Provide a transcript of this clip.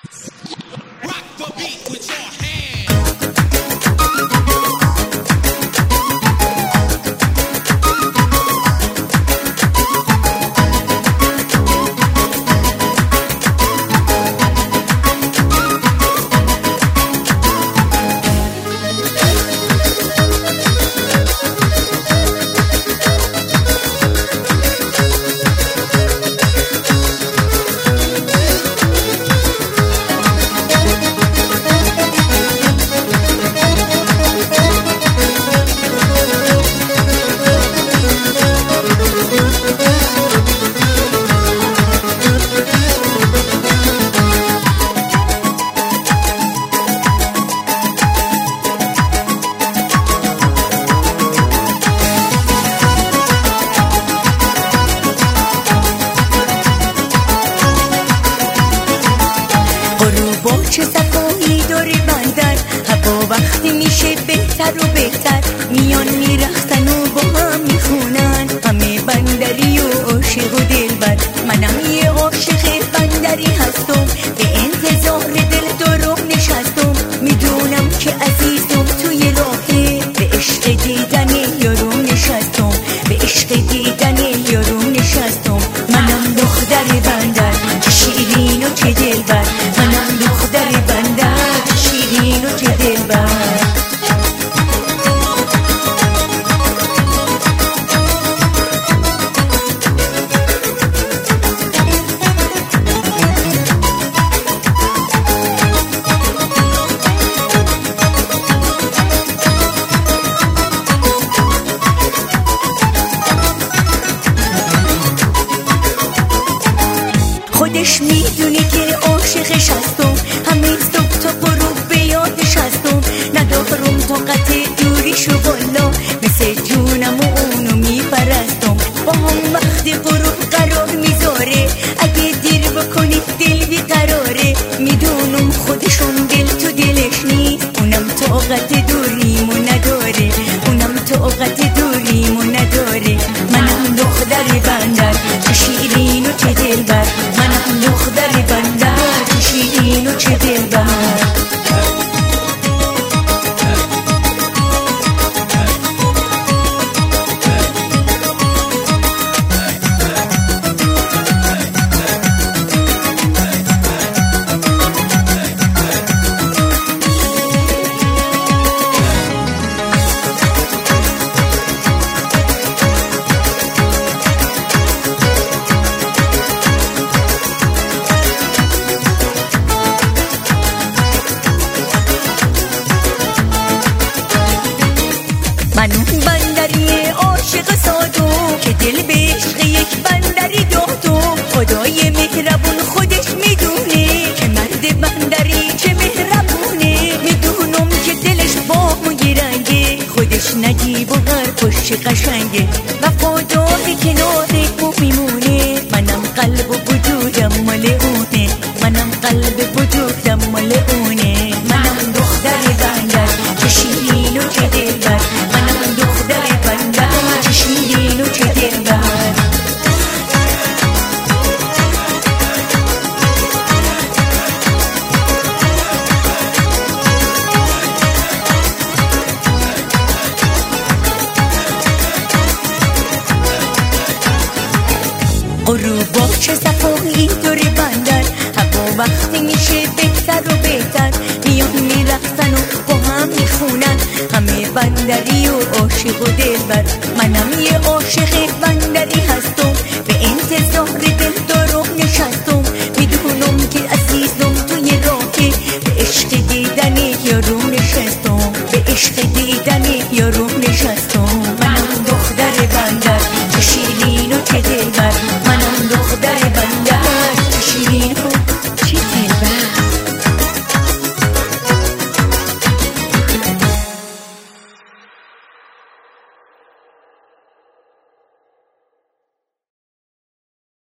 چه صفایی داره بندر، هوا وقتی میشه بهتر و بهتر، میان میرقصن و با هم میخونن، همه بندری و عاشق و دلبر. منم یه عاشق بندری هستم، به انتظار دل دارم نشستم، میدونم که عزیزم توی راهه، به عشق دیدن یارم نشستم، به عشق دیدن یارم نشستم. منم دختر بندر، چه شیرین و چه دلبر، منم دختر بندر، چه شیرین و چه دلبر. خودش میدونه که عاشقش هستم، همه صبح تا غروب به یادش هستم، ندارم طاقت دوریشو والا، مثل جونم و اونو میپرستم، با هم وقتی غروب قرار میذاره، اگه دیر بکنید دل بیقراره، میدونم خودشون دل تو دلش نیست، اونم طاقت دوریمو نداره، اونم طاقت دوریمو نداره. منم دختر بندر، چه شیرین و چه دلبر، منم دختر بندر، چه شیرین و چه دلبر. من اون بندری عاشق سادم که دل به عشق یک بندری دادم، خدای مهربون خودش میدونه که مرد بندری چه مهربونه، میدونم که دلش با مو گرنگه، خودش نجیب و حرفش قشنگه، وفاداری کنارمو میمونه، منم قلب و وجودم مال اونه، منم قلب و وجودم مال اونه. منم دختر بندر، چه شیرین و چه دلبر، منم دختر بندر، چه شیرین و چه دلبر. غروبا چه صفایی داره بندر، هوا وقتی میشه بهتر و بهتر، میان میرقصن و با هم میخونن، همه بندری و عاشق و دلبر. منم یه عاشق بندری هستم، به انتظار دل دارم نشستم، میدونم که عزیزم توی راهه، به عشق دیدن یارم نشستم، به عشق دیدن یارم نشستم.